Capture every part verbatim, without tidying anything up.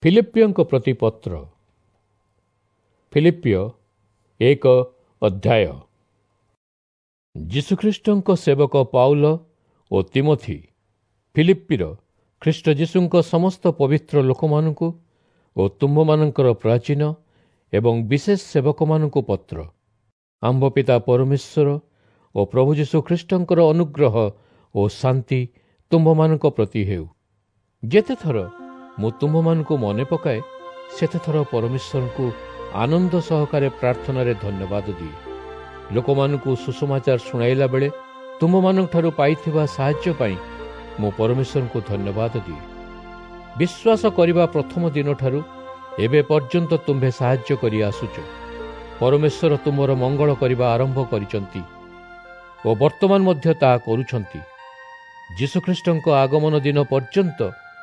ଫିଲିପିଓଙ୍କ ପ୍ରତି ପତ୍ର। ଫିଲିପିଓ ଏକ ଅଧ୍ୟାୟ। ଯୀଶୁଖ୍ରୀଷ୍ଟଙ୍କ ସେବକ ପାଉଲ ଓ ତିମୋଥି ଫିଲିପିର ଖ୍ରୀଷ୍ଟ ଯୀଶୁଙ୍କ ସମସ୍ତ ପବିତ୍ର ଲୋକମାନଙ୍କୁ ଓ ତୁମ୍ଭମାନଙ୍କର ପ୍ରାଚୀନ ଏବଂ ବିଶେଷ ସେବକମାନଙ୍କୁ ପତ୍ର। ଆମ୍ଭ ପିତା ପରମେଶ୍ୱର ଓ ପ୍ରଭୁ ଯୀଶୁଖ୍ରୀଷ୍ଟଙ୍କର ଅନୁଗ୍ରହ ଓ ଶାନ୍ତି ତୁମ୍ଭମାନଙ୍କ ପ୍ରତି ହେଉ। ଯେତେଥର ମୁଁ ତୁମ୍ଭମାନଙ୍କୁ ମନେ ପକାଏ ସେତେଥର ପରମେଶ୍ୱରଙ୍କୁ ଆନନ୍ଦ ସହକାରେ ପ୍ରାର୍ଥନାରେ ଧନ୍ୟବାଦ ଦିଏ। ଲୋକମାନଙ୍କୁ ସୁସମାଚାର ଶୁଣାଇଲା ବେଳେ ତୁମ୍ଭମାନଙ୍କଠାରୁ ପାଇଥିବା ସାହାଯ୍ୟ ପାଇଁ ମୁଁ ପରମେଶ୍ୱରଙ୍କୁ ଧନ୍ୟବାଦ ଦିଏ। ବିଶ୍ୱାସ କରିବା ପ୍ରଥମ ଦିନଠାରୁ ଏବେ ପର୍ଯ୍ୟନ୍ତ ତୁମ୍ଭେ ସାହାଯ୍ୟ କରି ଆସୁଛ। ପରମେଶ୍ୱର ତୁମର ମଙ୍ଗଳ କରିବା ଆରମ୍ଭ କରିଛନ୍ତି ଓ ବର୍ତ୍ତମାନ ମଧ୍ୟ ତାହା କରୁଛନ୍ତି। ଯୀଶୁଖ୍ରୀଷ୍ଟଙ୍କ ଆଗମନ ଦିନ ପର୍ଯ୍ୟନ୍ତ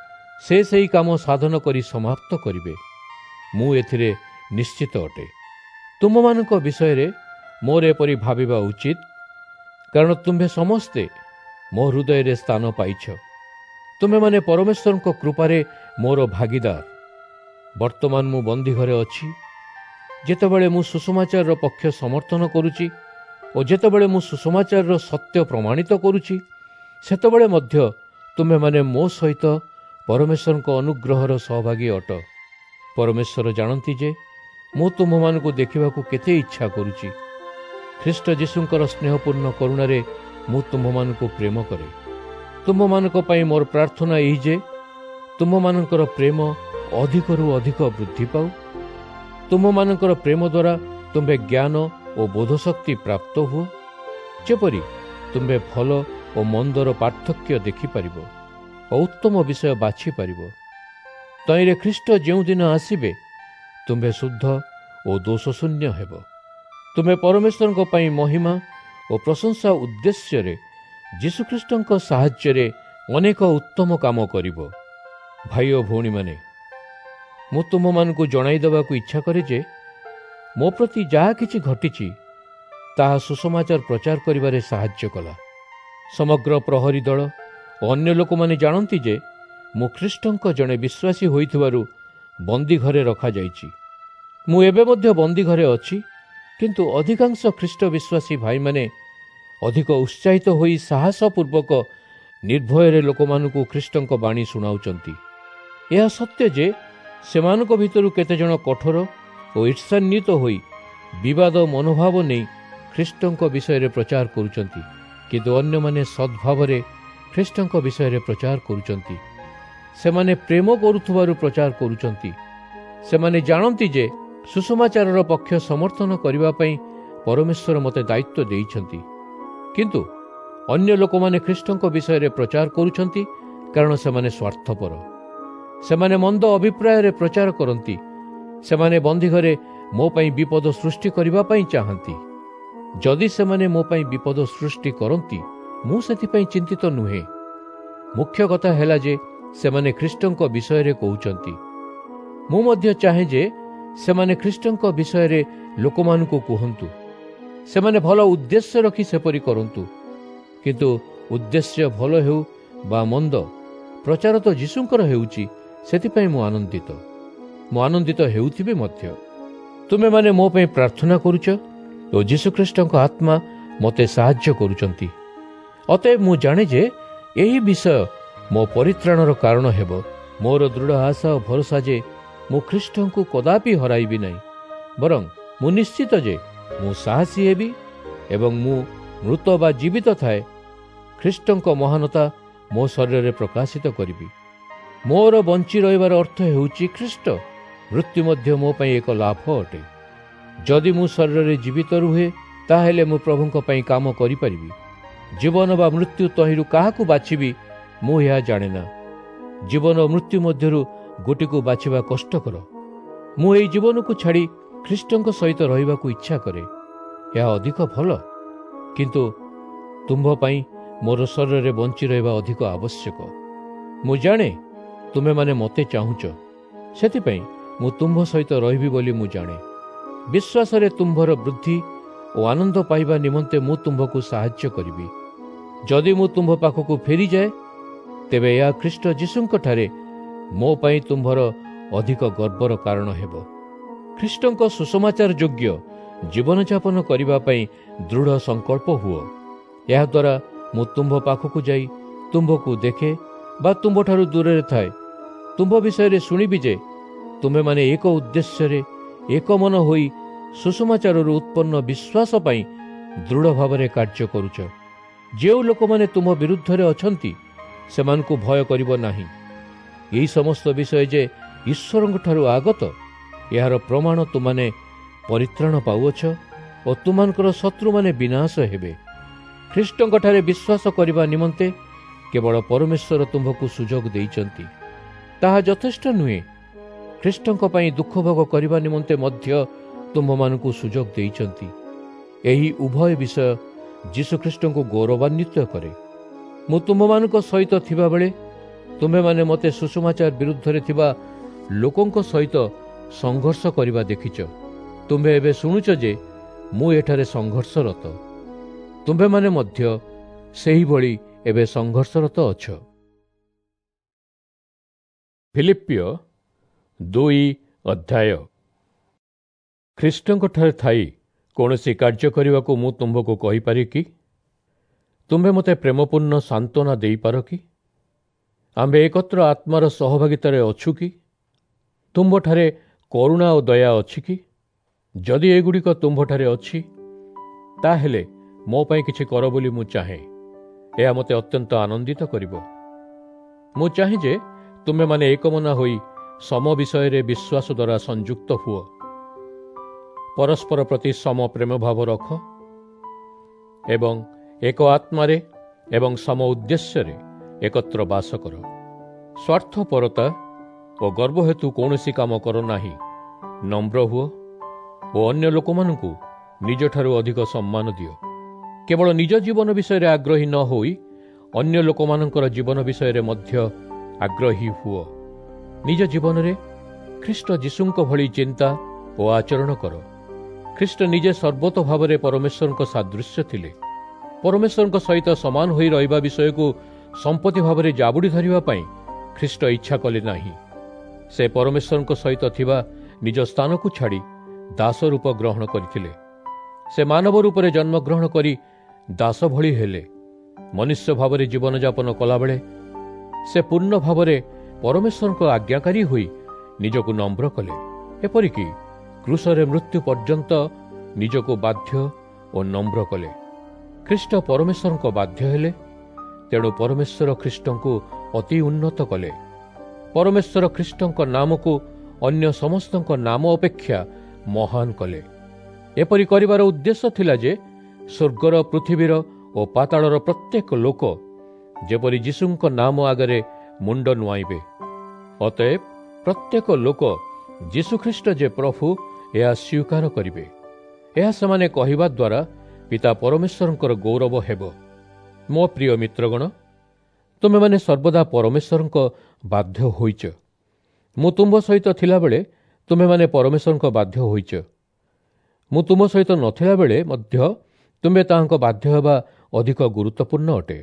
ସେ ସେହି କାମ ସାଧନ କରି ସମାପ୍ତ କରିବେ। ମୁଁ ଏଥିରେ ନିଶ୍ଚିତ ଅଟେ। ତୁମମାନଙ୍କ ବିଷୟରେ ମୋର ଏପରି ଭାବିବା ଉଚିତ, କାରଣ ତୁମ୍ଭେ ସମସ୍ତେ ମୋ ହୃଦୟରେ ସ୍ଥାନ ପାଇଛ। ତୁମେମାନେ ପରମେଶ୍ୱରଙ୍କ କୃପାରେ ମୋର ଭାଗିଦାର। ବର୍ତ୍ତମାନ ମୁଁ ବନ୍ଦୀ ଘରେ ଅଛି। ଯେତେବେଳେ ମୁଁ ସୁସମାଚାରର ପକ୍ଷ ସମର୍ଥନ କରୁଛି ଓ ଯେତେବେଳେ ମୁଁ ସୁସମାଚାରର ସତ୍ୟ ପ୍ରମାଣିତ କରୁଛି, ସେତେବେଳେ ମଧ୍ୟ ତୁମେମାନେ ମୋ ସହିତ ପରମେଶ୍ୱରଙ୍କ ଅନୁଗ୍ରହର ସହଭାଗୀ ଅଟ। ପରମେଶ୍ୱର ଜାଣନ୍ତି ଯେ ମୁଁ ତୁମ୍ଭମାନଙ୍କୁ ଦେଖିବାକୁ କେତେ ଇଚ୍ଛା କରୁଛି। ଖ୍ରୀଷ୍ଟ ଯୀଶୁଙ୍କର ସ୍ନେହପୂର୍ଣ୍ଣ କରୁଣାରେ ମୁଁ ତୁମ୍ଭମାନଙ୍କୁ ପ୍ରେମ କରେ। ତୁମ୍ଭମାନଙ୍କ ପାଇଁ ମୋର ପ୍ରାର୍ଥନା ଏହି ଯେ ତୁମ୍ଭମାନଙ୍କର ପ୍ରେମ ଅଧିକରୁ ଅଧିକ ବୃଦ୍ଧି ପାଉ। ତୁମ୍ଭମାନଙ୍କର ପ୍ରେମ ଦ୍ୱାରା ତୁମ୍ଭେ ଜ୍ଞାନ ଓ ବୋଧଶକ୍ତି ପ୍ରାପ୍ତ ହୁଅ, ଯେପରି ତୁମ୍ଭେ ଭଲ ଓ ମନ୍ଦର ପାର୍ଥକ୍ୟ ଦେଖିପାରିବ ଓ ଉତ୍ତମ ବିଷୟ ବାଛିପାରିବ। ତହିଁରେ ଖ୍ରୀଷ୍ଟ ଯେଉଁଦିନ ଆସିବେ ତୁମ୍ଭେ ଶୁଦ୍ଧ ଓ ଦୋଷଶୂନ୍ୟ ହେବ। ତୁମେ ପରମେଶ୍ୱରଙ୍କ ପାଇଁ ମହିମା ଓ ପ୍ରଶଂସା ଉଦ୍ଦେଶ୍ୟରେ ଯୀଶୁଖ୍ରୀଷ୍ଟଙ୍କ ସାହାଯ୍ୟରେ ଅନେକ ଉତ୍ତମ କାମ କରିବ। ଭାଇ ଓ ଭଉଣୀମାନେ, ମୁଁ ତୁମମାନଙ୍କୁ ଜଣାଇ ଦେବାକୁ ଇଚ୍ଛା କରେ ଯେ ମୋ ପ୍ରତି ଯାହା କିଛି ଘଟିଛି ତାହା ସୁସମାଚାର ପ୍ରଚାର କରିବାରେ ସାହାଯ୍ୟ କଲା। ସମଗ୍ର ପ୍ରହରୀ ଦଳ ଓ ଅନ୍ୟ ଲୋକମାନେ ଜାଣନ୍ତି ଯେ ମୁଁ ଖ୍ରୀଷ୍ଟଙ୍କ ଜଣେ ବିଶ୍ୱାସୀ ହୋଇଥିବାରୁ ବନ୍ଦୀ ଘରେ ରଖାଯାଇଛି। ମୁଁ ଏବେ ମଧ୍ୟ ବନ୍ଦୀ ଘରେ ଅଛି, କିନ୍ତୁ ଅଧିକାଂଶ ଖ୍ରୀଷ୍ଟ ବିଶ୍ୱାସୀ ଭାଇମାନେ ଅଧିକ ଉତ୍ସାହିତ ହୋଇ ସାହସପୂର୍ବକ ନିର୍ଭୟରେ ଲୋକମାନଙ୍କୁ ଖ୍ରୀଷ୍ଟଙ୍କ ବାଣୀ ଶୁଣାଉଛନ୍ତି। ଏହା ସତ୍ୟ ଯେ ସେମାନଙ୍କ ଭିତରୁ କେତେଜଣ କଠୋର ଓ ଈର୍ଷାନ୍ୱିତ ହୋଇ ବିବାଦ ମନୋଭାବ ନେଇ ଖ୍ରୀଷ୍ଟଙ୍କ ବିଷୟରେ ପ୍ରଚାର କରୁଛନ୍ତି, କିନ୍ତୁ ଅନ୍ୟମାନେ ସଦ୍ଭାବରେ ଖ୍ରୀଷ୍ଟଙ୍କ ବିଷୟରେ ପ୍ରଚାର କରୁଛନ୍ତି। ସେମାନେ ପ୍ରେମ କରୁଥିବାରୁ ପ୍ରଚାର କରୁଛନ୍ତି। ସେମାନେ ଜାଣନ୍ତି ଯେ ସୁସମାଚାରର ପକ୍ଷ ସମର୍ଥନ କରିବା ପାଇଁ ପରମେଶ୍ୱର ମୋତେ ଦାୟିତ୍ୱ ଦେଇଛନ୍ତି। କିନ୍ତୁ ଅନ୍ୟ ଲୋକମାନେ ଖ୍ରୀଷ୍ଟଙ୍କ ବିଷୟରେ ପ୍ରଚାର କରୁଛନ୍ତି କାରଣ ସେମାନେ ସ୍ୱାର୍ଥପର। ସେମାନେ ମନ୍ଦ ଅଭିପ୍ରାୟରେ ପ୍ରଚାର କରନ୍ତି। ସେମାନେ ବନ୍ଦୀଘରେ ମୋ ପାଇଁ ବିପଦ ସୃଷ୍ଟି କରିବା ପାଇଁ ଚାହାନ୍ତି। ଯଦି ସେମାନେ ମୋ ପାଇଁ ବିପଦ ସୃଷ୍ଟି କରନ୍ତି, ମୁଁ ସେଥିପାଇଁ ଚିନ୍ତିତ ନୁହେଁ। ମୁଖ୍ୟ କଥା ହେଲା ଯେ ସେମାନେ ଖ୍ରୀଷ୍ଟଙ୍କ ବିଷୟରେ କହୁଛନ୍ତି। ମୁଁ ମଧ୍ୟ ଚାହେଁ ଯେ ସେମାନେ ଖ୍ରୀଷ୍ଟଙ୍କ ବିଷୟରେ ଲୋକମାନଙ୍କୁ କୁହନ୍ତୁ। ସେମାନେ ଭଲ ଉଦ୍ଦେଶ୍ୟ ରଖି ସେପରି କରନ୍ତୁ। କିନ୍ତୁ ଉଦ୍ଦେଶ୍ୟ ଭଲ ହେଉ ବା ମନ୍ଦ, ପ୍ରଚାର ତ ଯୀଶୁଙ୍କର ହେଉଛି, ସେଥିପାଇଁ ମୁଁ ଆନନ୍ଦିତ। ମୁଁ ଆନନ୍ଦିତ ହେଉଥିବି ମଧ୍ୟ। ତୁମେମାନେ ମୋ ପାଇଁ ପ୍ରାର୍ଥନା କରୁଛ ଓ ଯୀଶୁଖ୍ରୀଷ୍ଟଙ୍କ ଆତ୍ମା ମୋତେ ସାହାଯ୍ୟ କରୁଛନ୍ତି। ଅତଏବ ମୁଁ ଜାଣେ ଯେ ଏହି ବିଷୟ ମୋ ପରିତ୍ରାଣର କାରଣ ହେବ। ମୋର ଦୃଢ଼ ଆଶା ଓ ଭରସା ଯେ ମୁଁ ଖ୍ରୀଷ୍ଟଙ୍କୁ କଦାପି ହରାଇବି ନାହିଁ, ବରଂ ମୁଁ ନିଶ୍ଚିତ ଯେ ମୁଁ ସାହସୀ ହେବି ଏବଂ ମୁଁ ମୃତ ବା ଜୀବିତ ଥାଏ ଖ୍ରୀଷ୍ଟଙ୍କ ମହାନତା ମୋ ଶରୀରରେ ପ୍ରକାଶିତ କରିବି। ମୋର ବଞ୍ଚି ରହିବାର ଅର୍ଥ ହେଉଛି ଖ୍ରୀଷ୍ଟ। ମୃତ୍ୟୁ ମଧ୍ୟ ମୋ ପାଇଁ ଏକ ଲାଭ ଅଟେ। ଯଦି ମୁଁ ଶରୀରରେ ଜୀବିତ ରୁହେ, ତାହେଲେ ମୁଁ ପ୍ରଭୁଙ୍କ ପାଇଁ କାମ କରିପାରିବି। ଜୀବନ ବା ମୃତ୍ୟୁ ତହିଁରୁ କାହାକୁ ବାଛିବି ମୁଁ ଏହା ଜାଣେ ନା। ଜୀବନ ଓ ମୃତ୍ୟୁ ମଧ୍ୟରୁ ଗୋଟିକୁ ବାଛିବା କଷ୍ଟକର। ମୁଁ ଏହି ଜୀବନକୁ ଛାଡ଼ି ଖ୍ରୀଷ୍ଟଙ୍କ ସହିତ ରହିବାକୁ ଇଚ୍ଛା କରେ। ଏହା ଅଧିକ ଭଲ, କିନ୍ତୁ ତୁମ୍ଭ ପାଇଁ ମୋର ଶରୀରରେ ବଞ୍ଚି ରହିବା ଅଧିକ ଆବଶ୍ୟକ। ମୁଁ ଜାଣେ ତୁମେମାନେ ମୋତେ ଚାହୁଁଛ, ସେଥିପାଇଁ ମୁଁ ତୁମ୍ଭ ସହିତ ରହିବି ବୋଲି ମୁଁ ଜାଣେ। ବିଶ୍ୱାସରେ ତୁମ୍ଭର ବୃଦ୍ଧି ଓ ଆନନ୍ଦ ପାଇବା ନିମନ୍ତେ ମୁଁ ତୁମ୍ଭକୁ ସାହାଯ୍ୟ କରିବି। ଯଦି ମୁଁ ତୁମ୍ଭ ପାଖକୁ ଫେରିଯାଏ, ତେବେ ଏହା ଖ୍ରୀଷ୍ଟ ଯୀଶୁଙ୍କଠାରେ ମୋ ପାଇଁ ତୁମ୍ଭର ଅଧିକ ଗର୍ବର କାରଣ ହେବ। ଖ୍ରୀଷ୍ଟଙ୍କ ସୁସମାଚାର ଯୋଗ୍ୟ ଜୀବନଯାପନ କରିବା ପାଇଁ ଦୃଢ଼ ସଂକଳ୍ପ ହୁଅ। ଏହାଦ୍ୱାରା ମୁଁ ତୁମ୍ଭ ପାଖକୁ ଯାଇ ତୁମ୍ଭକୁ ଦେଖେ ବା ତୁମ୍ଭଠାରୁ ଦୂରରେ ଥାଏ ତୁମ୍ଭ ବିଷୟରେ ଶୁଣିବି ଯେ ତୁମେମାନେ ଏକ ଉଦ୍ଦେଶ୍ୟରେ ଏକ ମନ ହୋଇ ସୁସମାଚାରରୁ ଉତ୍ପନ୍ନ ବିଶ୍ୱାସ ପାଇଁ ଦୃଢ଼ ଭାବରେ କାର୍ଯ୍ୟ କରୁଛ। ଯେଉଁ ଲୋକମାନେ ତୁମ ବିରୁଦ୍ଧରେ ଅଛନ୍ତି ସେମାନଙ୍କୁ ଭୟ କରିବ ନାହିଁ। ଏହି ସମସ୍ତ ବିଷୟ ଯେ ଈଶ୍ୱରଙ୍କଠାରୁ ଆଗତ ଏହାର ପ୍ରମାଣ ତୁମାନେ ପରିତ୍ରାଣ ପାଉଅଛ ଓ ତୁମମାନଙ୍କର ଶତ୍ରୁମାନେ ବିନାଶ ହେବେ। ଖ୍ରୀଷ୍ଟଙ୍କଠାରେ ବିଶ୍ୱାସ କରିବା ନିମନ୍ତେ କେବଳ ପରମେଶ୍ୱର ତୁମ୍ଭକୁ ସୁଯୋଗ ଦେଇଛନ୍ତି। ତାହା ଯଥେଷ୍ଟ ନୁହେଁ, ଖ୍ରୀଷ୍ଟଙ୍କ ପାଇଁ ଦୁଃଖ ଭୋଗ କରିବା ନିମନ୍ତେ ମଧ୍ୟ ତୁମ୍ଭମାନଙ୍କୁ ସୁଯୋଗ ଦେଇଛନ୍ତି। ଏହି ଉଭୟ ବିଷୟ ଯୀଶୁଖ୍ରୀଷ୍ଟଙ୍କୁ ଗୌରବାନ୍ୱିତ କରେ। ମୁଁ ତୁମ୍ଭମାନଙ୍କ ସହିତ ଥିବାବେଳେ ତୁମ୍ଭେମାନେ ମୋତେ ସୁସମାଚାର ବିରୁଦ୍ଧରେ ଥିବା ଲୋକଙ୍କ ସହିତ ସଂଘର୍ଷ କରିବା ଦେଖିଛ। ତୁମ୍ଭେ ଏବେ ଶୁଣୁଛ ଯେ ମୁଁ ଏଠାରେ ସଂଘର୍ଷରତ। ତୁମ୍ଭେମାନେ ମଧ୍ୟ ସେହିଭଳି ଏବେ ସଂଘର୍ଷରତ ଅଛ। ଫିଲିପିଓ ଦୁଇ ଅଧ୍ୟାୟ। ଖ୍ରୀଷ୍ଟଙ୍କଠାରେ ଥାଇ କୌଣସି କାର୍ଯ୍ୟ କରିବାକୁ ମୁଁ ତୁମ୍ଭକୁ କହିପାରେ କି? ତୁମ୍ଭେ ମୋତେ ପ୍ରେମପୂର୍ଣ୍ଣ ସାନ୍ତ୍ୱନା ଦେଇପାର କି? ଆମ୍ଭେ ଏକତ୍ର ଆତ୍ମାର ସହଭାଗିତାରେ ଅଛୁ କି? ତୁମ୍ଭଠାରେ କରୁଣା ଓ ଦୟା ଅଛି କି? ଯଦି ଏଗୁଡ଼ିକ ତୁମ୍ଭଠାରେ ଅଛି ତାହେଲେ ମୋ ପାଇଁ କିଛି କର ବୋଲି ମୁଁ ଚାହେଁ। ଏହା ମୋତେ ଅତ୍ୟନ୍ତ ଆନନ୍ଦିତ କରିବ। ମୁଁ ଚାହେଁ ଯେ ତୁମେମାନେ ଏକମନା ହୋଇ ସମ ବିଷୟରେ ବିଶ୍ୱାସ ଦ୍ୱାରା ସଂଯୁକ୍ତ ହୁଅ। ପରସ୍ପର ପ୍ରତି ସମ ପ୍ରେମ ଭାବ ରଖ ଏବଂ ଏକ ଆତ୍ମାରେ ଏବଂ ସମ ଉଦ୍ଦେଶ୍ୟରେ ଏକତ୍ର ବାସ କର। ସ୍ୱାର୍ଥପରତା ଓ ଗର୍ବ ହେତୁ କୌଣସି କାମ କର ନାହିଁ। ନମ୍ର ହୁଅ ଓ ଅନ୍ୟ ଲୋକମାନଙ୍କୁ ନିଜଠାରୁ ଅଧିକ ସମ୍ମାନ ଦିଅ। କେବଳ ନିଜ ଜୀବନ ବିଷୟରେ ଆଗ୍ରହୀ ନ ହୋଇ ଅନ୍ୟ ଲୋକମାନଙ୍କର ଜୀବନ ବିଷୟରେ ମଧ୍ୟ ଆଗ୍ରହୀ ହୁଅ। ନିଜ ଜୀବନରେ ଖ୍ରୀଷ୍ଟ ଯୀଶୁଙ୍କ ଭଳି ଚିନ୍ତା ଓ ଆଚରଣ କର। ଖ୍ରୀଷ୍ଟ ନିଜେ ସର୍ବତ ଭାବରେ ପରମେଶ୍ୱରଙ୍କ ସାଦୃଶ୍ୟ ଥିଲେ। ପରମେଶ୍ୱରଙ୍କ ସହିତ ସମାନ ହୋଇ ରହିବା ବିଷୟକୁ ସମ୍ପତ୍ତି ଭାବରେ ଜାବୁଡ଼ି ଧରିବା ପାଇଁ ଖ୍ରୀଷ୍ଟ ଇଚ୍ଛା କଲେ ନାହିଁ। ସେ ପରମେଶ୍ୱରଙ୍କ ସହିତ ଥିବା ନିଜ ସ୍ଥାନକୁ ଛାଡ଼ି ଦାସ ରୂପ ଗ୍ରହଣ କରିଥିଲେ। ସେ ମାନବ ରୂପରେ ଜନ୍ମଗ୍ରହଣ କରି ଦାସ ଭଳି ହେଲେ। ମନୁଷ୍ୟ ଭାବରେ ଜୀବନଯାପନ କଲାବେଳେ ସେ ପୂର୍ଣ୍ଣ ଭାବରେ ପରମେଶ୍ୱରଙ୍କ ଆଜ୍ଞାକାରୀ ହୋଇ ନିଜକୁ ନମ୍ର କଲେ। ଏପରିକି କ୍ରୁଶରେ ମୃତ୍ୟୁ ପର୍ଯ୍ୟନ୍ତ ନିଜକୁ ବାଧ୍ୟ ଓ ନମ୍ର କଲେ। ଖ୍ରୀଷ୍ଟ ପରମେଶ୍ୱରଙ୍କ ବାଧ୍ୟ ହେଲେ, ତେଣୁ ପରମେଶ୍ୱର ଖ୍ରୀଷ୍ଟଙ୍କୁ ଅତି ଉନ୍ନତ କଲେ। ପରମେଶ୍ୱର ଖ୍ରୀଷ୍ଟଙ୍କ ନାମକୁ ଅନ୍ୟ ସମସ୍ତଙ୍କ ନାମ ଅପେକ୍ଷା ମହାନ କଲେ। ଏପରି କରିବାର ଉଦ୍ଦେଶ୍ୟ ଥିଲା ଯେ ସ୍ୱର୍ଗର, ପୃଥିବୀର ଓ ପାତାଳର ପ୍ରତ୍ୟେକ ଲୋକ ଯେପରି ଯୀଶୁଙ୍କ ନାମ ଆଗରେ ମୁଣ୍ଡ ନୁଆଇବେ। ଅତଏବ ପ୍ରତ୍ୟେକ ଲୋକ ଯୀଶୁଖ୍ରୀଷ୍ଟ ଯେ ପ୍ରଭୁ ଏହା ସ୍ୱୀକାର କରିବେ। ଏହା ସେମାନେ କହିବା ଦ୍ୱାରା ପିତା ପରମେଶ୍ୱରଙ୍କର ଗୌରବ ହେବ। ମୋ ପ୍ରିୟ ମିତ୍ରଗଣ, ତୁମେମାନେ ସର୍ବଦା ପରମେଶ୍ୱରଙ୍କ ବାଧ୍ୟ ହୋଇଛ। ମୁଁ ତୁମ୍ଭ ସହିତ ଥିଲାବେଳେ ତୁମେମାନେ ପରମେଶ୍ୱରଙ୍କ ବାଧ୍ୟ ହୋଇଛ। ମୁଁ ତୁମ ସହିତ ନଥିଲା ବେଳେ ମଧ୍ୟ ତୁମେ ତାହାଙ୍କ ବାଧ୍ୟ ହେବା ଅଧିକ ଗୁରୁତ୍ୱପୂର୍ଣ୍ଣ ଅଟେ।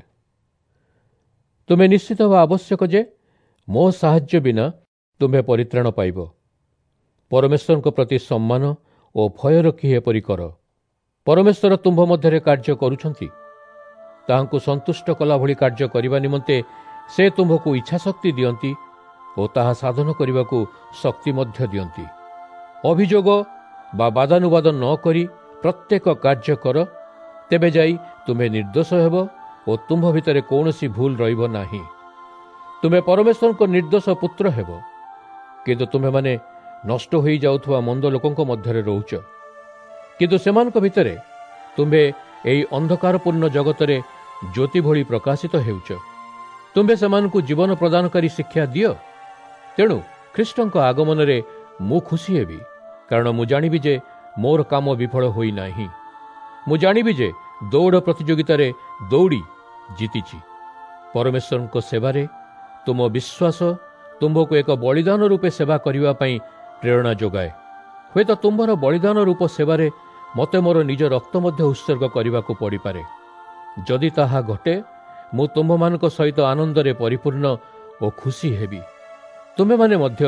ତୁମେ ନିଶ୍ଚିତ ହେବା ଆବଶ୍ୟକ ଯେ ମୋ ସାହାଯ୍ୟ ବିନା ତୁମେ ପରିତ୍ରାଣ ପାଇବ। ପରମେଶ୍ୱରଙ୍କ ପ୍ରତି ସମ୍ମାନ ଓ ଭୟ ରଖି ଏପରି କର। ପରମେଶ୍ୱର ତୁମ୍ଭ ମଧ୍ୟରେ କାର୍ଯ୍ୟ କରୁଛନ୍ତି। ତାହାଙ୍କୁ ସନ୍ତୁଷ୍ଟ କଲା ଭଳି କାର୍ଯ୍ୟ କରିବା ନିମନ୍ତେ ସେ ତୁମ୍ଭକୁ ଇଚ୍ଛାଶକ୍ତି ଦିଅନ୍ତି ଓ ତାହା ସାଧନ କରିବାକୁ ଶକ୍ତି ମଧ୍ୟ ଦିଅନ୍ତି। ଅଭିଯୋଗ ବା ବାଦାନୁବାଦ ନ କରି ପ୍ରତ୍ୟେକ କାର୍ଯ୍ୟ କର, ତେବେ ଯାଇ ତୁମେ ନିର୍ଦ୍ଦୋଷ ହେବ ଓ ତୁମ୍ଭ ଭିତରେ କୌଣସି ଭୁଲ ରହିବ ନାହିଁ। ତୁମେ ପରମେଶ୍ୱରଙ୍କ ନିର୍ଦ୍ଦୋଷ ପୁତ୍ର ହେବ। କିନ୍ତୁ ତୁମେମାନେ ନଷ୍ଟ ହୋଇଯାଉଥିବା ମନ୍ଦ ଲୋକଙ୍କ ମଧ୍ୟରେ ରହୁଛ। କିନ୍ତୁ ସେମାନଙ୍କ ଭିତରେ ତୁମ୍ଭେ ଏହି ଅନ୍ଧକାରପୂର୍ଣ୍ଣ ଜଗତରେ ଜ୍ୟୋତି ଭଳି ପ୍ରକାଶିତ ହେଉଛ। ତୁମ୍ଭେ ସେମାନଙ୍କୁ ଜୀବନ ପ୍ରଦାନକାରୀ ଶିକ୍ଷା ଦିଅ। ତେଣୁ ଖ୍ରୀଷ୍ଟଙ୍କ ଆଗମନରେ ମୁଁ ଖୁସି ହେବି, କାରଣ ମୁଁ ଜାଣିବି ଯେ ମୋର କାମ ବିଫଳ ହୋଇନାହିଁ। ମୁଁ ଜାଣିବି ଯେ ଦୌଡ଼ ପ୍ରତିଯୋଗିତାରେ ଦୌଡ଼ି ଜିତିଛି। ପରମେଶ୍ୱରଙ୍କ ସେବାରେ ତୁମ ବିଶ୍ୱାସ ତୁମ୍ଭକୁ ଏକ ବଳିଦାନ ରୂପେ ସେବା କରିବା ପାଇଁ ପ୍ରେରଣା ଯୋଗାଏ। ହୁଏତ ତୁମ୍ଭର ବଳିଦାନ ରୂପ ସେବାରେ ମୋତେ ମୋର ନିଜ ରକ୍ତ ମଧ୍ୟ ଉତ୍ସର୍ଗ କରିବାକୁ ପଡ଼ିପାରେ। ଯଦି ତାହା ଘଟେ, ମୁଁ ତୁମ୍ଭମାନଙ୍କ ସହିତ ଆନନ୍ଦରେ ପରିପୂର୍ଣ୍ଣ ଓ ଖୁସି ହେବି। ତୁମେମାନେ ମଧ୍ୟ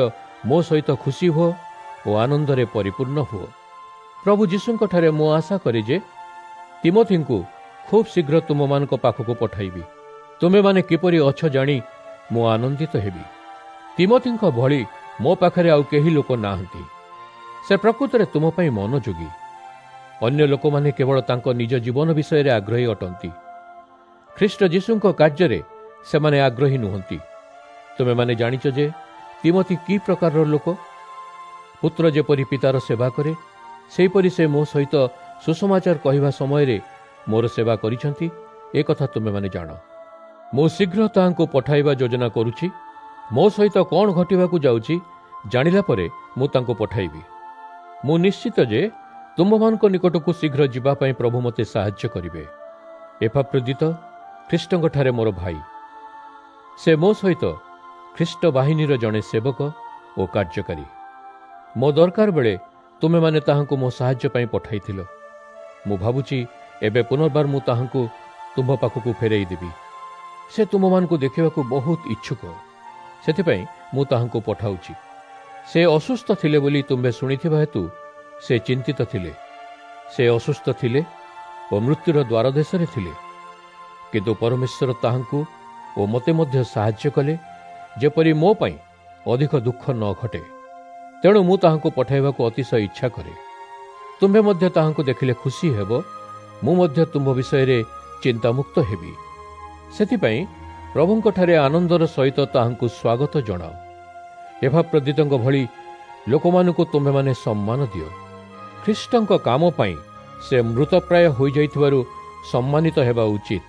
ମୋ ସହିତ ଖୁସି ହୁଅ ଓ ଆନନ୍ଦରେ ପରିପୂର୍ଣ୍ଣ ହୁଅ। ପ୍ରଭୁ ଯୀଶୁଙ୍କଠାରେ ମୁଁ ଆଶା କରେ ଯେ ତିମୋଥୀଙ୍କୁ ଖୁବ୍ ଶୀଘ୍ର ତୁମମାନଙ୍କ ପାଖକୁ ପଠାଇବି। ତୁମେମାନେ କିପରି ଅଛ ଜାଣି ମୁଁ ଆନନ୍ଦିତ ହେବି। ତିମୋଥୀଙ୍କ ଭଳି ମୋ ପାଖରେ ଆଉ କେହି ଲୋକ ନାହାନ୍ତି। ସେ ପ୍ରକୃତରେ ତୁମ ପାଇଁ ମନୋଯୋଗୀ। ଅନ୍ୟ ଲୋକମାନେ କେବଳ ତାଙ୍କ ନିଜ ଜୀବନ ବିଷୟରେ ଆଗ୍ରହୀ ଅଟନ୍ତି। ଖ୍ରୀଷ୍ଟ ଯୀଶୁଙ୍କ କାର୍ଯ୍ୟରେ ସେମାନେ ଆଗ୍ରହୀ ନୁହନ୍ତି। ତୁମେମାନେ ଜାଣିଛ ଯେ ତିମୋଥୀ କି ପ୍ରକାରର ଲୋକ। ପୁତ୍ର ଯେପରି ପିତାର ସେବା କରେ, ସେହିପରି ସେ ମୋ ସହିତ ସୁସମାଚାର କହିବା ସମୟରେ ମୋର ସେବା କରିଛନ୍ତି, ଏକଥା ତୁମେମାନେ ଜାଣ। ମୁଁ ଶୀଘ୍ର ତାହାଙ୍କୁ ପଠାଇବା ଯୋଜନା କରୁଛି। ମୋ ସହିତ କ'ଣ ଘଟିବାକୁ ଯାଉଛି ଜାଣିଲା ପରେ ମୁଁ ତାଙ୍କୁ ପଠାଇବି। ମୁଁ ନିଶ୍ଚିତ ଯେ ତୁମମାନଙ୍କ ନିକଟକୁ ଶୀଘ୍ର ଯିବା ପାଇଁ ପ୍ରଭୁ ମୋତେ ସାହାଯ୍ୟ କରିବେ। ଏପାଫ୍ରୋଦିତ ଖ୍ରୀଷ୍ଟଙ୍କଠାରେ ମୋର ଭାଇ। ସେ ମୋ ସହିତ ଖ୍ରୀଷ୍ଟ ବାହିନୀର ଜଣେ ସେବକ ଓ କାର୍ଯ୍ୟକାରୀ। ମୋ ଦରକାର ବେଳେ ତୁମେମାନେ ତାହାଙ୍କୁ ମୋ ସାହାଯ୍ୟ ପାଇଁ ପଠାଇଥିଲ। ମୁଁ ଭାବୁଛି ଏବେ ପୁନର୍ବାର ମୁଁ ତାହାଙ୍କୁ ତୁମ୍ଭ ପାଖକୁ ଫେରାଇ ଦେବି। ସେ ତୁମମାନଙ୍କୁ ଦେଖିବାକୁ ବହୁତ ଇଚ୍ଛୁକ, ସେଥିପାଇଁ ମୁଁ ତାହାଙ୍କୁ ପଠାଉଛି। ସେ ଅସୁସ୍ଥ ଥିଲେ ବୋଲି ତୁମ୍ଭେ ଶୁଣିଥିବା ହେତୁ ସେ ଚିନ୍ତିତ ଥିଲେ। ସେ ଅସୁସ୍ଥ ଥିଲେ ଓ ମୃତ୍ୟୁର ଦ୍ୱାରଦେଶରେ ଥିଲେ, କିନ୍ତୁ ପରମେଶ୍ୱର ତାହାଙ୍କୁ ଓ ମୋତେ ମଧ୍ୟ ସାହାଯ୍ୟ କଲେ ଯେପରି ମୋ ପାଇଁ ଅଧିକ ଦୁଃଖ ନ ଘଟେ। ତେଣୁ ମୁଁ ତାହାଙ୍କୁ ପଠାଇବାକୁ ଅତିଶୟ ଇଚ୍ଛା କରେ। ତୁମ୍ଭେ ମଧ୍ୟ ତାହାଙ୍କୁ ଦେଖିଲେ ଖୁସି ହେବ। ମୁଁ ମଧ୍ୟ ତୁମ୍ଭ ବିଷୟରେ ଚିନ୍ତାମୁକ୍ତ ହେବି। ସେଥିପାଇଁ ପ୍ରଭୁଙ୍କଠାରେ ଆନନ୍ଦର ସହିତ ତାହାଙ୍କୁ ସ୍ୱାଗତ ଜଣାଅ। ଏପାଫ୍ରୋଦିତଙ୍କ ଭଳି ଲୋକମାନଙ୍କୁ ତୁମ୍ଭେମାନେ ସମ୍ମାନ ଦିଅ। ଖ୍ରୀଷ୍ଟଙ୍କ କାମ ପାଇଁ ସେ ମୃତପ୍ରାୟ ହୋଇଯାଇଥିବାରୁ ସମ୍ମାନିତ ହେବା ଉଚିତ।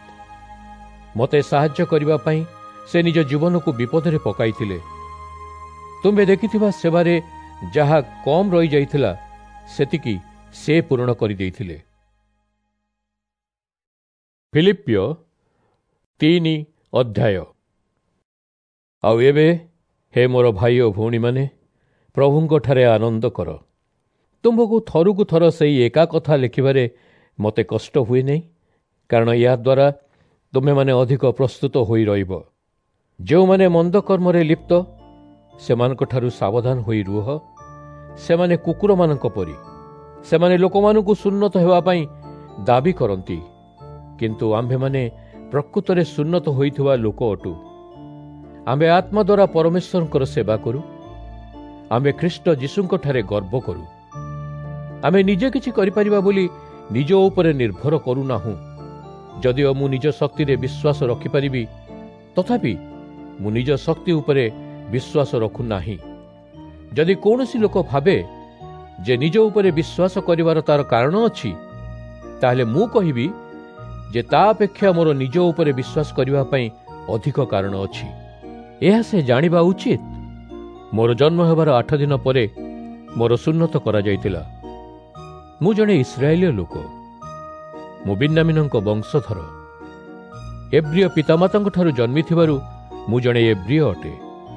ମୋତେ ସାହାଯ୍ୟ କରିବା ପାଇଁ ସେ ନିଜ ଜୀବନକୁ ବିପଦରେ ପକାଇଥିଲେ। ତୁମ୍ଭେ ଦେଖିଥିବା ସେବାରେ ଯାହା କମ୍ ରହିଯାଇଥିଲା ସେତିକି ସେ ପୂରଣ କରିଦେଇଥିଲେ। ଫିଲିପ୍ପିୟ ତିନି ଅଧ୍ୟାୟ। ଆଉ ଏବେ ହେ ମୋର ଭାଇ ଓ ଭଉଣୀମାନେ, ପ୍ରଭୁଙ୍କଠାରେ ଆନନ୍ଦ କର। ତୁମ୍ଭକୁ ଥରକୁ ଥର ସେଇ ଏକା କଥା ଲେଖିବାରେ ମୋତେ କଷ୍ଟ ହୁଏ ନାହିଁ, କାରଣ ଏହାଦ୍ୱାରା ତୁମେମାନେ ଅଧିକ ପ୍ରସ୍ତୁତ ହୋଇ ରହିବ। ଯେଉଁମାନେ ମନ୍ଦ କର୍ମରେ ଲିପ୍ତ, ସେମାନଙ୍କଠାରୁ ସାବଧାନ ହୋଇ ରୁହ। ସେମାନେ କୁକୁରମାନଙ୍କ ପରି। ସେମାନେ ଲୋକମାନଙ୍କୁ ସୁନ୍ନତ ହେବା ପାଇଁ ଦାବି କରନ୍ତି, କିନ୍ତୁ ଆମ୍ଭେମାନେ ପ୍ରକୃତରେ ସୁନ୍ନତ ହୋଇଥିବା ଲୋକ ଅଟୁ। ଆମ୍ଭେ ଆତ୍ମା ଦ୍ୱାରା ପରମେଶ୍ୱରଙ୍କର ସେବା କରୁ। ଆମ୍ଭେ ଖ୍ରୀଷ୍ଟ ଯୀଶୁଙ୍କଠାରେ ଗର୍ବ କରୁ। ଆମେ ନିଜେ କିଛି କରିପାରିବା ବୋଲି ନିଜ ଉପରେ ନିର୍ଭର କରୁନାହୁଁ। ଯଦିଓ ମୁଁ ନିଜ ଶକ୍ତିରେ ବିଶ୍ୱାସ ରଖିପାରିବି, ତଥାପି ମୁଁ ନିଜ ଶକ୍ତି ଉପରେ ବିଶ୍ୱାସ ରଖୁନାହିଁ। ଯଦି କୌଣସି ଲୋକ ଭାବେ ଯେ ନିଜ ଉପରେ ବିଶ୍ୱାସ କରିବାର ତାର କାରଣ ଅଛି, ତାହେଲେ ମୁଁ କହିବି ଯେ ତା ଅପେକ୍ଷା ମୋର ନିଜ ଉପରେ ବିଶ୍ୱାସ କରିବା ପାଇଁ ଅଧିକ କାରଣ ଅଛି। ଏହା ସେ ଜାଣିବା ଉଚିତ। ମୋର ଜନ୍ମ ହେବାର ଆଠ ଦିନ ପରେ ମୋର ସୁନ୍ନତ କରାଯାଇଥିଲା। ମୁଁ ଜଣେ ଇସ୍ରାଏଲୀୟ ଲୋକ। ମୁଁ ବିନ୍ୟାମିନଙ୍କ ବଂଶଧର। ଏବ୍ରିୟ ପିତାମାତାଙ୍କଠାରୁ ଜନ୍ମିଥିବାରୁ ମୁଁ ଜଣେ ଏବ୍ରିୟ ଅଟେ।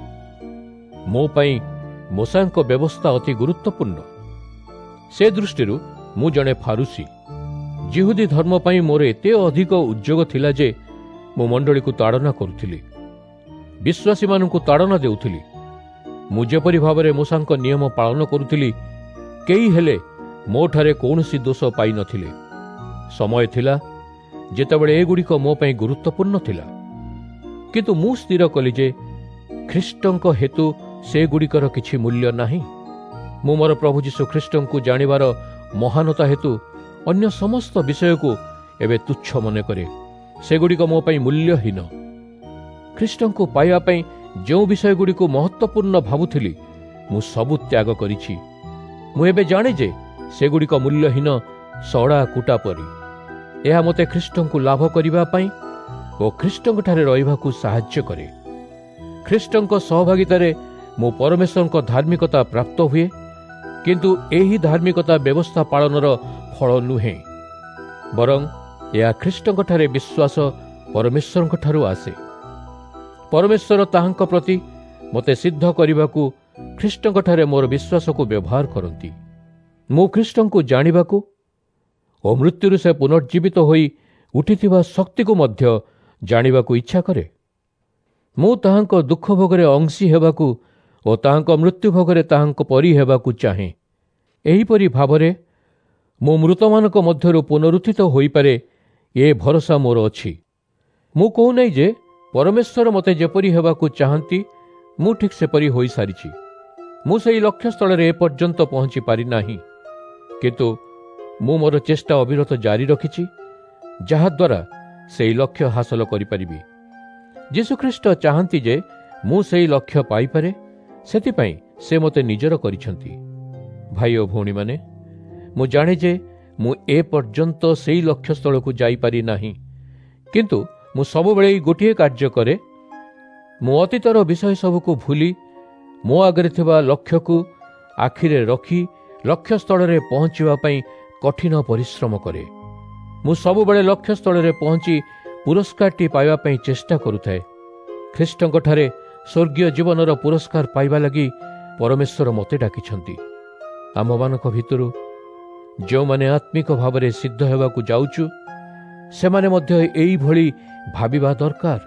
ମୋ ପାଇଁ ମୋଶାଙ୍କ ବ୍ୟବସ୍ଥା ଅତି ଗୁରୁତ୍ୱପୂର୍ଣ୍ଣ। ସେ ଦୃଷ୍ଟିରୁ ମୁଁ ଜଣେ ଫାରୁସୀ। ଜିହୁଦୀ ଧର୍ମ ପାଇଁ ମୋର ଏତେ ଅଧିକ ଉଦ୍ଯୋଗ ଥିଲା ଯେ ମୁଁ ମଣ୍ଡଳୀକୁ ତାଡ଼ନା କରୁଥିଲି, ବିଶ୍ୱାସୀମାନଙ୍କୁ ତାଡ଼ନା ଦେଉଥିଲି। ମୁଁ ଯେପରି ଭାବରେ ମୋଶାଙ୍କ ନିୟମ ପାଳନ କରୁଥିଲି, କେହି ହେଲେ ମୋଠାରେ କୌଣସି ଦୋଷ ପାଇନଥିଲେ। ସମୟ ଥିଲା ଯେତେବେଳେ ଏଗୁଡ଼ିକ ମୋ ପାଇଁ ଗୁରୁତ୍ୱପୂର୍ଣ୍ଣ ଥିଲା, କିନ୍ତୁ ମୁଁ ସ୍ଥିର କଲି ଯେ ଖ୍ରୀଷ୍ଟଙ୍କ ହେତୁ ସେଗୁଡ଼ିକର କିଛି ମୂଲ୍ୟ ନାହିଁ। ମୁଁ ମୋର ପ୍ରଭୁ ଯୀଶୁ ଖ୍ରୀଷ୍ଟଙ୍କୁ ଜାଣିବାର ମହାନତା ହେତୁ ଅନ୍ୟ ସମସ୍ତ ବିଷୟକୁ ଏବେ ତୁଚ୍ଛ ମନେ କରେ। ସେଗୁଡ଼ିକ ମୋ ପାଇଁ ମୂଲ୍ୟହୀନ। ଖ୍ରୀଷ୍ଟଙ୍କୁ ପାଇବା ପାଇଁ ଯେଉଁ ବିଷୟଗୁଡ଼ିକୁ ମହତ୍ତ୍ୱପୂର୍ଣ୍ଣ ଭାବୁଥିଲି, ମୁଁ ସବୁ ତ୍ୟାଗ କରିଛି। ମୁଁ ଏବେ ଜାଣେ ଯେ ସେଗୁଡ଼ିକ ମୂଲ୍ୟହୀନ ସଡ଼ା କୁଟା ପରି। ଏହା ମୋତେ ଖ୍ରୀଷ୍ଟଙ୍କୁ ଲାଭ କରିବା ପାଇଁ ଓ ଖ୍ରୀଷ୍ଟଙ୍କଠାରେ ରହିବାକୁ ସାହାଯ୍ୟ କରେ। ଖ୍ରୀଷ୍ଟଙ୍କ ସହଭାଗିତାରେ ମୁଁ ପରମେଶ୍ୱରଙ୍କ ଧାର୍ମିକତା ପ୍ରାପ୍ତ ହୁଏ, କିନ୍ତୁ ଏହି ଧାର୍ମିକତା ବ୍ୟବସ୍ଥା ପାଳନର ଫଳ ନୁହେଁ, ବରଂ ଏହା ଖ୍ରୀଷ୍ଟଙ୍କଠାରେ ବିଶ୍ୱାସ ପରମେଶ୍ୱରଙ୍କଠାରୁ ଆସେ। ପରମେଶ୍ୱର ତାହାଙ୍କ ପ୍ରତି ମୋତେ ସିଦ୍ଧ କରିବାକୁ ଖ୍ରୀଷ୍ଟଙ୍କଠାରେ ମୋର ବିଶ୍ୱାସକୁ ବ୍ୟବହାର କରନ୍ତି। ମୁଁ ଖ୍ରୀଷ୍ଟଙ୍କୁ ଜାଣିବାକୁ ଓ ମୃତ୍ୟୁରୁ ସେ ପୁନର୍ଜୀବିତ ହୋଇ ଉଠିଥିବା ଶକ୍ତିକୁ ମଧ୍ୟ ଜାଣିବାକୁ ଇଚ୍ଛା କରେ। ମୁଁ ତାହାଙ୍କ ଦୁଃଖ ଭୋଗରେ ଅଂଶୀ ହେବାକୁ ଓ ଓ ତାହାଙ୍କ ମୃତ୍ୟୁଭୋଗରେ ତାହାଙ୍କ ପରି ହେବାକୁ ଚାହେଁ। ଏହିପରି ଭାବରେ ମୁଁ ମୃତମାନଙ୍କ ମଧ୍ୟରୁ ପୁନରୁତ୍ଥିତ ହୋଇପାରେ, ଏ ଭରସା ମୋର ଅଛି। ମୁଁ କହୁନାହିଁ ଯେ ପରମେଶ୍ୱର ମୋତେ ଯେପରି ହେବାକୁ ଚାହାନ୍ତି ମୁଁ ଠିକ୍ ସେପରି ହୋଇସାରିଛି। ମୁଁ ସେହି ଲକ୍ଷ୍ୟସ୍ଥଳରେ ଏପର୍ଯ୍ୟନ୍ତ ପହଞ୍ଚି ପାରିନାହିଁ, କିନ୍ତୁ ମୁଁ ମୋର ଚେଷ୍ଟା ଅବିରତ ଜାରି ରଖିଛି, ଯାହାଦ୍ୱାରା ସେହି ଲକ୍ଷ୍ୟ ହାସଲ କରିପାରିବି। ଯୀଶୁଖ୍ରୀଷ୍ଟ ଚାହାନ୍ତି ଯେ ମୁଁ ସେହି ଲକ୍ଷ୍ୟ ପାଇପାରେ, ସେଥିପାଇଁ ସେ ମୋତେ ନିଜର କରିଛନ୍ତି। ଭାଇ ଓ ଭଉଣୀମାନେ, ମୁଁ ଜାଣେ ଯେ ମୁଁ ଏ ପର୍ଯ୍ୟନ୍ତ ସେହି ଲକ୍ଷ୍ୟସ୍ଥଳକୁ ଯାଇପାରି ନାହିଁ, କିନ୍ତୁ ମୁଁ ସବୁବେଳେ ଏଇ ଗୋଟିଏ କାର୍ଯ୍ୟ କରେ। ମୁଁ ଅତୀତର ବିଷୟ ସବୁକୁ ଭୁଲି ମୋ ଆଗରେ ଥିବା ଲକ୍ଷ୍ୟକୁ ଆଖିରେ ରଖି ଲକ୍ଷ୍ୟସ୍ଥଳରେ ପହଞ୍ଚିବା ପାଇଁ କଠିନ ପରିଶ୍ରମ କରେ। ମୁଁ ସବୁବେଳେ ଲକ୍ଷ୍ୟସ୍ଥଳରେ ପହଞ୍ଚି ପୁରସ୍କାରଟି ପାଇବା ପାଇଁ ଚେଷ୍ଟା କରୁଥାଏ। ଖ୍ରୀଷ୍ଟଙ୍କଠାରେ ସ୍ୱର୍ଗୀୟ ଜୀବନର ପୁରସ୍କାର ପାଇବା ଲାଗି ପରମେଶ୍ୱର ମୋତେ ଡାକିଛନ୍ତି। ଆମମାନଙ୍କ ଭିତରୁ ଯେଉଁମାନେ ଆତ୍ମିକ ଭାବରେ ସିଦ୍ଧ ହେବାକୁ ଯାଉଛୁ, ସେମାନେ ମଧ୍ୟ ଏଇଭଳି ଭାବିବା ଦରକାର।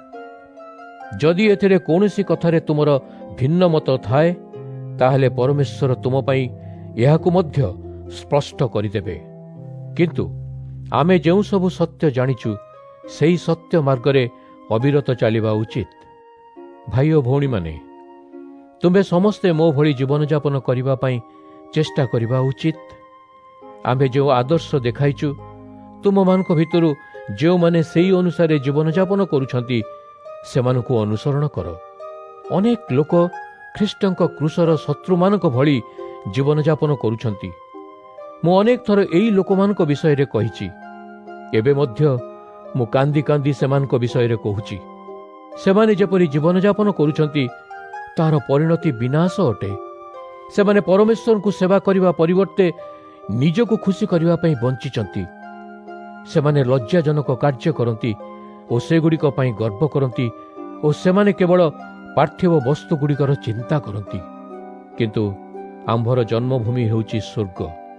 ଯଦି ଏଥିରେ କୌଣସି କଥାରେ ତୁମର ଭିନ୍ନ ମତ ଥାଏ, ତାହେଲେ ପରମେଶ୍ୱର ତୁମ ପାଇଁ ଏହାକୁ ମଧ୍ୟ ସ୍ପଷ୍ଟ କରିଦେବେ। କିନ୍ତୁ ଆମେ ଯେଉଁ ସବୁ ସତ୍ୟ ଜାଣିଛୁ, ସେହି ସତ୍ୟ ମାର୍ଗରେ ଅବିରତ ଚାଲିବା ଉଚିତ। ଭାଇ ଓ ଭଉଣୀମାନେ, ତୁମେ ସମସ୍ତେ ମୋ ଭଳି ଜୀବନଯାପନ କରିବା ପାଇଁ ଚେଷ୍ଟା କରିବା ଉଚିତ। ଆମ୍ଭେ ଯେଉଁ ଆଦର୍ଶ ଦେଖାଇଛୁ, ତୁମମାନଙ୍କ ଭିତରୁ ଯେଉଁମାନେ ସେହି ଅନୁସାରେ ଜୀବନଯାପନ କରୁଛନ୍ତି, ସେମାନଙ୍କୁ ଅନୁସରଣ କର। ଅନେକ ଲୋକ ଖ୍ରୀଷ୍ଟଙ୍କ କ୍ରୁଶର ଶତ୍ରୁମାନଙ୍କ ଭଳି ଜୀବନଯାପନ କରୁଛନ୍ତି। ମୁଁ ଅନେକ ଥର ଏହି ଲୋକମାନଙ୍କ ବିଷୟରେ କହିଛି। ଏବେ ମଧ୍ୟ ମୁଁ କାନ୍ଦି କାନ୍ଦି ସେମାନଙ୍କ ବିଷୟରେ କହୁଛି। ସେମାନେ ଯେପରି ଜୀବନଯାପନ କରୁଛନ୍ତି, ତାହାର ପରିଣତି ବିନାଶ ଅଟେ। ସେମାନେ ପରମେଶ୍ୱରଙ୍କୁ ସେବା କରିବା ପରିବର୍ତ୍ତେ ନିଜକୁ ଖୁସି କରିବା ପାଇଁ ବଞ୍ଚିଛନ୍ତି। ସେମାନେ ଲଜ୍ଜାଜନକ କାର୍ଯ୍ୟ କରନ୍ତି ଓ ସେଗୁଡ଼ିକ ପାଇଁ ଗର୍ବ କରନ୍ତି, ଓ ସେମାନେ କେବଳ ପାର୍ଥିବ ବସ୍ତୁଗୁଡ଼ିକର ଚିନ୍ତା କରନ୍ତି। କିନ୍ତୁ ଆମ୍ଭର ଜନ୍ମଭୂମି ହେଉଛି ସ୍ୱର୍ଗ।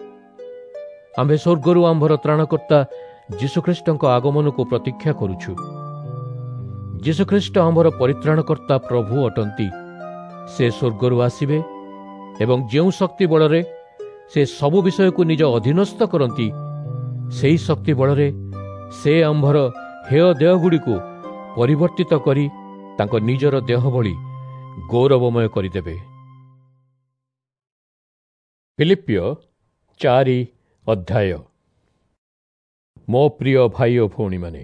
ଆମ୍ଭେ ସ୍ୱର୍ଗରୁ ଆମ୍ଭର ତ୍ରାଣକର୍ତ୍ତା ଯୀଶୁଖ୍ରୀଷ୍ଟଙ୍କ ଆଗମନକୁ ପ୍ରତୀକ୍ଷା କରୁଛୁ। ଯୀଶୁଖ୍ରୀଷ୍ଟ ଆମ୍ଭର ପରିତ୍ରାଣକର୍ତ୍ତା ପ୍ରଭୁ ଅଟନ୍ତି। ସେ ସ୍ୱର୍ଗରୁ ଆସିବେ ଏବଂ ଯେଉଁ ଶକ୍ତି ବଳରେ ସେ ସବୁ ବିଷୟକୁ ନିଜ ଅଧୀନସ୍ଥ କରନ୍ତି, ସେହି ଶକ୍ତି ବଳରେ ସେ ଆମ୍ଭର ହେୟ ଦେହଗୁଡ଼ିକୁ ପରିବର୍ତ୍ତିତ କରି ତାଙ୍କ ନିଜର ଦେହ ଭଳି ଗୌରବମୟ କରିଦେବେ। ଫିଲିପିଓ ଚାରି ଅଧ୍ୟାୟ। ମୋ ପ୍ରିୟ ଭାଇ ଓ ଭଉଣୀମାନେ,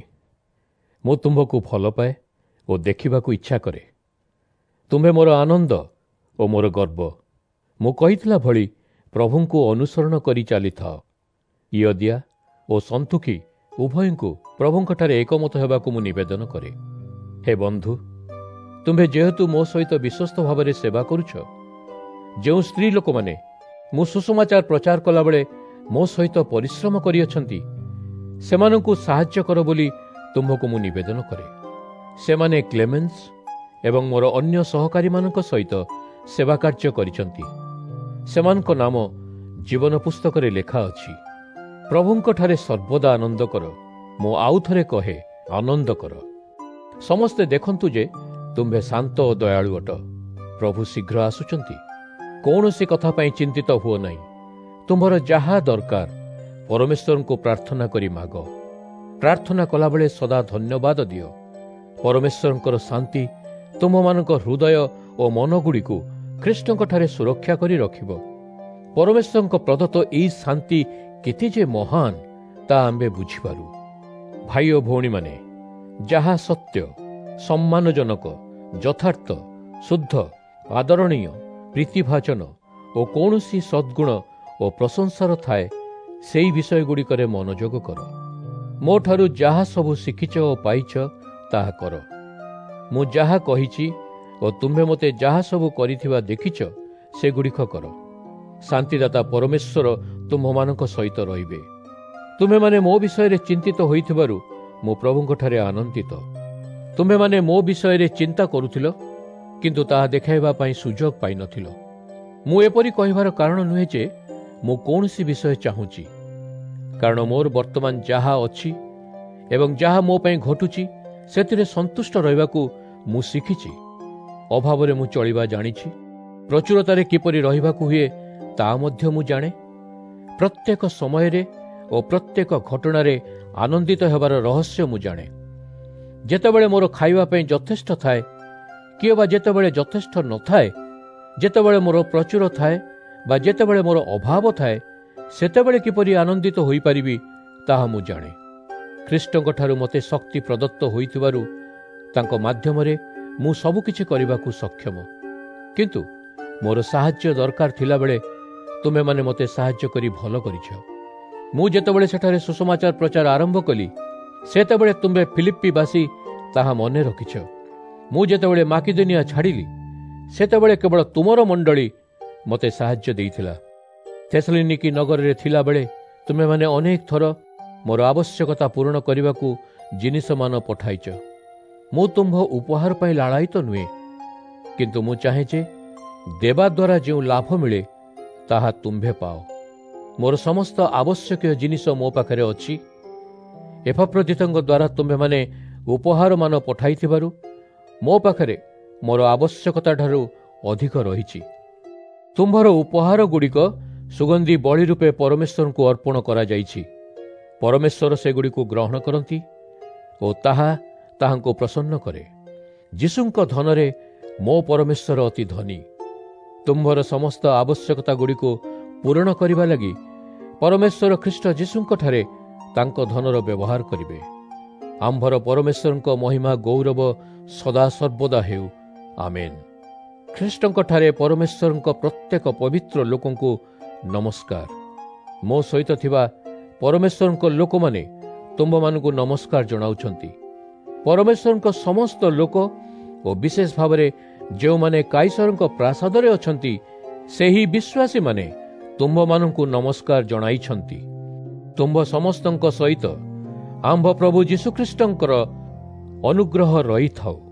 ମୁଁ ତୁମ୍ଭକୁ ଭଲ ପାଏ ଓ ଦେଖିବାକୁ ଇଚ୍ଛା କରେ। ତୁମ୍ଭେ ମୋର ଆନନ୍ଦ ଓ ମୋର ଗର୍ବ। ମୁଁ କହିଥିଲା ଭଳି ପ୍ରଭୁଙ୍କୁ ଅନୁସରଣ କରି ଚାଲିଥାଅ। ଇୟୋଦିଆ ଓ ସନ୍ତୁଖି ଉଭୟଙ୍କୁ ପ୍ରଭୁଙ୍କଠାରେ ଏକମତ ହେବାକୁ ମୁଁ ନିବେଦନ କରେ। ହେ ବନ୍ଧୁ, ତୁମ୍ଭେ ଯେହେତୁ ମୋ ସହିତ ବିଶ୍ୱସ୍ତ ଭାବରେ ସେବା କରୁଛ, ଯେଉଁ ସ୍ତ୍ରୀ ଲୋକମାନେ ମୁଁ ସୁସମାଚାର ପ୍ରଚାର କଲାବେଳେ ମୋ ସହିତ ପରିଶ୍ରମ କରିଅଛନ୍ତି, ସେମାନଙ୍କୁ ସାହାଯ୍ୟ କର ବୋଲି ତୁମ୍ଭକୁ ମୁଁ ନିବେଦନ କରେ। ସେମାନେ କ୍ଲେମେନ୍ସ ଏବଂ ମୋର ଅନ୍ୟ ସହକାରୀମାନଙ୍କ ସହିତ ସେବା କାର୍ଯ୍ୟ କରିଛନ୍ତି। ସେମାନଙ୍କ ନାମ ଜୀବନ ପୁସ୍ତକରେ ଲେଖା ଅଛି। ପ୍ରଭୁଙ୍କଠାରେ ସର୍ବଦା ଆନନ୍ଦ କର। ମୁଁ ଆଉ ଥରେ କହେ, ଆନନ୍ଦ କର। ସମସ୍ତେ ଦେଖନ୍ତୁ ଯେ ତୁମ୍ଭେ ଶାନ୍ତ ଓ ଦୟାଳୁ ଅଟ। ପ୍ରଭୁ ଶୀଘ୍ର ଆସୁଛନ୍ତି। କୌଣସି କଥା ପାଇଁ ଚିନ୍ତିତ ହୁଅ ନାହିଁ। ତୁମ୍ଭର ଯାହା ଦରକାର ପରମେଶ୍ୱରଙ୍କୁ ପ୍ରାର୍ଥନା କରି ମାଗ। ପ୍ରାର୍ଥନା କଲାବେଳେ ସଦା ଧନ୍ୟବାଦ ଦିଅ। ପରମେଶ୍ୱରଙ୍କର ଶାନ୍ତି ତୁମମାନଙ୍କ ହୃଦୟ ଓ ମନଗୁଡ଼ିକୁ ଖ୍ରୀଷ୍ଟଙ୍କଠାରେ ସୁରକ୍ଷା କରି ରଖିବ। ପରମେଶ୍ୱରଙ୍କ ପ୍ରଦତ୍ତ ଏହି ଶାନ୍ତି କେତେ ଯେ ମହାନ, ତାହା ଆମ୍ଭେ ବୁଝିପାରୁ। ଭାଇ ଓ ଭଉଣୀମାନେ, ଯାହା ସତ୍ୟ, ସମ୍ମାନଜନକ, ଯଥାର୍ଥ, ଶୁଦ୍ଧ, ଆଦରଣୀୟ, ପ୍ରୀତିଭାଜନ ଓ କୌଣସି ସଦ୍ଗୁଣ ଓ ପ୍ରଶଂସାର ଥାଏ, ସେହି ବିଷୟଗୁଡ଼ିକରେ ମନୋଯୋଗ କର। ମୋଠାରୁ ଯାହା ସବୁ ଶିଖିଛ ଓ ପାଇଛ, ତାହା କର। ମୁଁ ଯାହା କହିଛି ଓ ତୁମ୍ଭେ ମୋତେ ଯାହା ସବୁ କରିଥିବା ଦେଖିଛ, ସେଗୁଡ଼ିକ କର। ଶାନ୍ତିଦାତା ପରମେଶ୍ୱର ତୁମ୍ଭମାନଙ୍କ ସହିତ ରହିବେ। ତୁମ୍ଭେମାନେ ମୋ ବିଷୟରେ ଚିନ୍ତିତ ହୋଇଥିବାରୁ ମୁଁ ପ୍ରଭୁଙ୍କଠାରେ ଆନନ୍ଦିତ। ତୁମ୍ଭେମାନେ ମୋ ବିଷୟରେ ଚିନ୍ତା କରୁଥିଲ, କିନ୍ତୁ ତାହା ଦେଖାଇବା ପାଇଁ ସୁଯୋଗ ପାଇନଥିଲ। ମୁଁ ଏପରି କହିବାର କାରଣ ନୁହେଁ ଯେ ମୁଁ କୌଣସି ବିଷୟ ଚାହୁଁଛି, କାରଣ ମୋର ବର୍ତ୍ତମାନ ଯାହା ଅଛି ଏବଂ ଯାହା ମୋ ପାଇଁ ଘଟୁଛି, ସେଥିରେ ସନ୍ତୁଷ୍ଟ ରହିବାକୁ ମୁଁ ଶିଖିଛି। ଅଭାବରେ ମୁଁ ଚଳିବା ଜାଣିଛି ପ୍ରଚୁରତାରେ କିପରି ରହିବାକୁ ହୁଏ ତାହା ମଧ୍ୟ ମୁଁ ଜାଣେ। ପ୍ରତ୍ୟେକ ସମୟରେ ଓ ପ୍ରତ୍ୟେକ ଘଟଣାରେ ଆନନ୍ଦିତ ହେବାର ରହସ୍ୟ ମୁଁ ଜାଣେ। ଯେତେବେଳେ ମୋର ଖାଇବା ପାଇଁ ଯଥେଷ୍ଟ ଥାଏ କିଏ ବା ଯେତେବେଳେ ଯଥେଷ୍ଟ ନଥାଏ, ଯେତେବେଳେ ମୋର ପ୍ରଚୁର ଥାଏ ବା ଯେତେବେଳେ ମୋର ଅଭାବ ଥାଏ, ସେତେବେଳେ କିପରି ଆନନ୍ଦିତ ହୋଇପାରିବି ତାହା ମୁଁ ଜାଣେ। ଖ୍ରୀଷ୍ଟଙ୍କଠାରୁ ମୋତେ ଶକ୍ତି ପ୍ରଦତ୍ତ ହୋଇଥିବାରୁ ତାଙ୍କ ମାଧ୍ୟମରେ ମୁଁ ସବୁକିଛି କରିବାକୁ ସକ୍ଷମ। କିନ୍ତୁ ମୋର ସାହାଯ୍ୟ ଦରକାର ଥିଲାବେଳେ ତୁମେମାନେ ମୋତେ ସାହାଯ୍ୟ କରି ଭଲ କରିଛ। ମୁଁ ଯେତେବେଳେ ସେଠାରେ ସୁସମାଚାର ପ୍ରଚାର ଆରମ୍ଭ କଲି ସେତେବେଳେ ତୁମେ ଫିଲିପ୍ପିବାସୀ ତାହା ମନେ ରଖିଛ। ମୁଁ ଯେତେବେଳେ ମାକିଦୋନିଆ ଛାଡ଼ିଲି ସେତେବେଳେ କେବଳ ତୁମର ମଣ୍ଡଳୀ ମୋତେ ସାହାଯ୍ୟ ଦେଇଥିଲା। ଥେସଲୋନିକି ନଗରରେ ଥିଲାବେଳେ ତୁମେମାନେ ଅନେକ ଥର ମୋର ଆବଶ୍ୟକତା ପୂରଣ କରିବାକୁ ଜିନିଷମାନ ପଠାଇଛ। ମୁଁ ତୁମ୍ଭ ଉପହାର ପାଇଁ ଲାଳାୟିତ ନୁହେଁ, କିନ୍ତୁ ମୁଁ ଚାହେଁ ଯେ ଦେବା ଦ୍ୱାରା ଯେଉଁ ଲାଭ ମିଳେ ତାହା ତୁମ୍ଭେ ପାଅ। ମୋର ସମସ୍ତ ଆବଶ୍ୟକୀୟ ଜିନିଷ ମୋ ପାଖରେ ଅଛି। ଏପାଫ୍ରୋଦିତଙ୍କ ଦ୍ୱାରା ତୁମ୍ଭେମାନେ ଉପହାରମାନ ପଠାଇଥିବାରୁ ମୋ ପାଖରେ ମୋର ଆବଶ୍ୟକତାଠାରୁ ଅଧିକ ରହିଛି। ତୁମ୍ଭର ଉପହାର ଗୁଡ଼ିକ ସୁଗନ୍ଧି ବଳି ରୂପେ ପରମେଶ୍ୱରଙ୍କୁ ଅର୍ପଣ କରାଯାଇଛି। ପରମେଶ୍ୱର ସେଗୁଡ଼ିକୁ ଗ୍ରହଣ କରନ୍ତି ଓ ତାହା ତାହାଙ୍କୁ ପ୍ରସନ୍ନ କରେ। ଯୀଶୁଙ୍କ ଧନରେ ମୋ ପରମେଶ୍ୱର ଅତି ଧନୀ। ତୁମ୍ଭର ସମସ୍ତ ଆବଶ୍ୟକତା ଗୁଡ଼ିକୁ ପୂରଣ କରିବା ଲାଗି ପରମେଶ୍ୱର ଖ୍ରୀଷ୍ଟ ଯୀଶୁଙ୍କଠାରେ ତାଙ୍କ ଧନର ବ୍ୟବହାର କରିବେ। ଆମ୍ଭର ପରମେଶ୍ୱରଙ୍କ ମହିମା ଗୌରବ ସଦାସର୍ବଦା ହେଉ। ଆମେନ୍। ଖ୍ରୀଷ୍ଟଙ୍କଠାରେ ପରମେଶ୍ୱରଙ୍କ ପ୍ରତ୍ୟେକ ପବିତ୍ର ଲୋକଙ୍କୁ ନମସ୍କାର। ମୋ ସହିତ ଥିବା ପରମେଶ୍ୱରଙ୍କ ଲୋକମାନେ ତୁମ୍ଭମାନଙ୍କୁ ନମସ୍କାର ଜଣାଉଛନ୍ତି। ପରମେଶ୍ୱରଙ୍କ ସମସ୍ତ ଲୋକ ଓ ବିଶେଷ ଭାବରେ ଯେଉଁମାନେ କାଇସରଙ୍କ ପ୍ରାସାଦରେ ଅଛନ୍ତି ସେହି ବିଶ୍ୱାସୀମାନେ ତୁମ୍ଭମାନଙ୍କୁ ନମସ୍କାର ଜଣାଇଛନ୍ତି। ତୁମ୍ଭ ସମସ୍ତଙ୍କ ସହିତ ଆମ୍ଭ ପ୍ରଭୁ ଯୀଶୁଖ୍ରୀଷ୍ଟଙ୍କର ଅନୁଗ୍ରହ ରହିଥାଉ।